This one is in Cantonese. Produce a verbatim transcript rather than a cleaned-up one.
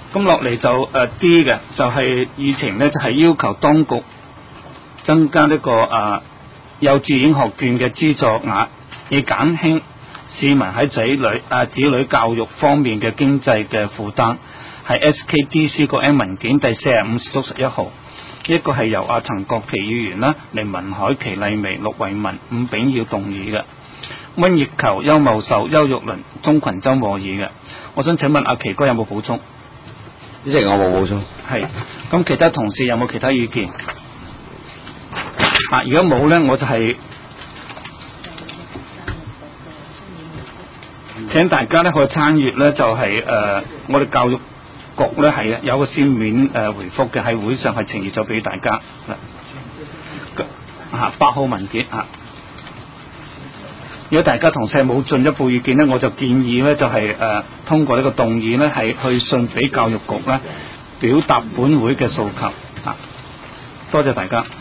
咁落嚟就誒 D 嘅就係議程呢，就係、是、要求當局增加呢、這個誒、呃、幼稚園學券嘅資助額，以減輕市民喺仔女啊子女教育方面嘅經濟嘅負擔，係 S K D C 個 M 文件第四十五至十一號，呢、這個係由阿陳國旗議員啦、凌文海、祁麗薇、陸惠文、伍炳耀動議嘅，溫業球、邱茂壽、邱玉麟、鍾群洲和議嘅。我想請問阿祁哥有冇補充？ 主席，我冇補充。 係，咁其他同事有冇其他意見？啊，如果冇呢，我就係、是。請大家咧去參閱咧，就係、是、誒、呃、我哋教育局咧係有個書面誒、呃、回覆嘅，喺會上係呈現咗俾大家嚇八號文件嚇。如果大家同事冇進一步意見咧，我就建議咧就係、是、誒、呃、通過呢個動議咧係去信俾教育局咧，表達本會嘅訴求嚇。多謝大家。